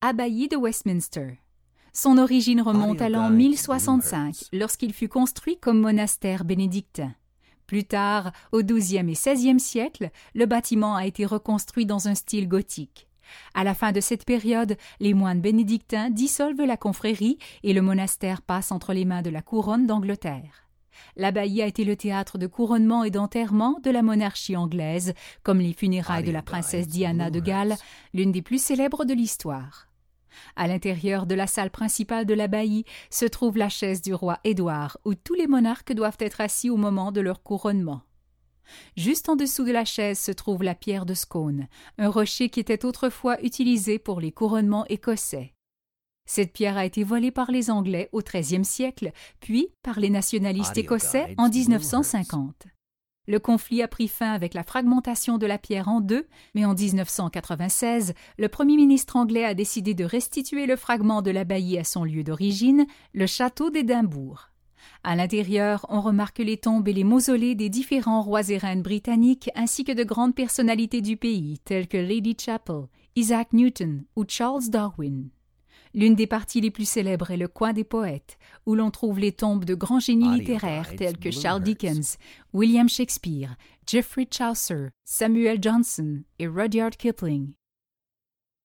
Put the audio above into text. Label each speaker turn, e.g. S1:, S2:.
S1: abbaye de Westminster. Son origine remonte à l'an 1065, lorsqu'il fut construit comme monastère bénédictin. Plus tard, au XIIe et XVIe siècle, le bâtiment a été reconstruit dans un style gothique. À la fin de cette période, les moines bénédictins dissolvent la confrérie et le monastère passe entre les mains de la couronne d'Angleterre. L'abbaye a été le théâtre de couronnement et d'enterrement de la monarchie anglaise, comme les funérailles de la princesse Diana de Galles, l'une des plus célèbres de l'histoire. À l'intérieur de la salle principale de l'abbaye se trouve la chaise du roi Édouard, où tous les monarques doivent être assis au moment de leur couronnement. Juste en dessous de la chaise se trouve la pierre de Scone, un rocher qui était autrefois utilisé pour les couronnements écossais. Cette pierre a été volée par les Anglais au XIIIe siècle, puis par les nationalistes écossais en 1950. Le conflit a pris fin avec la fragmentation de la pierre en deux, mais en 1996, le Premier ministre anglais a décidé de restituer le fragment de l'abbaye à son lieu d'origine, le château d'Édimbourg. À l'intérieur, on remarque les tombes et les mausolées des différents rois et reines britanniques ainsi que de grandes personnalités du pays, telles que Lady Chapel, Isaac Newton ou Charles Darwin. L'une des parties les plus célèbres est le coin des poètes, où l'on trouve les tombes de grands génies littéraires tels que Charles Dickens, William Shakespeare, Geoffrey Chaucer, Samuel Johnson et Rudyard Kipling.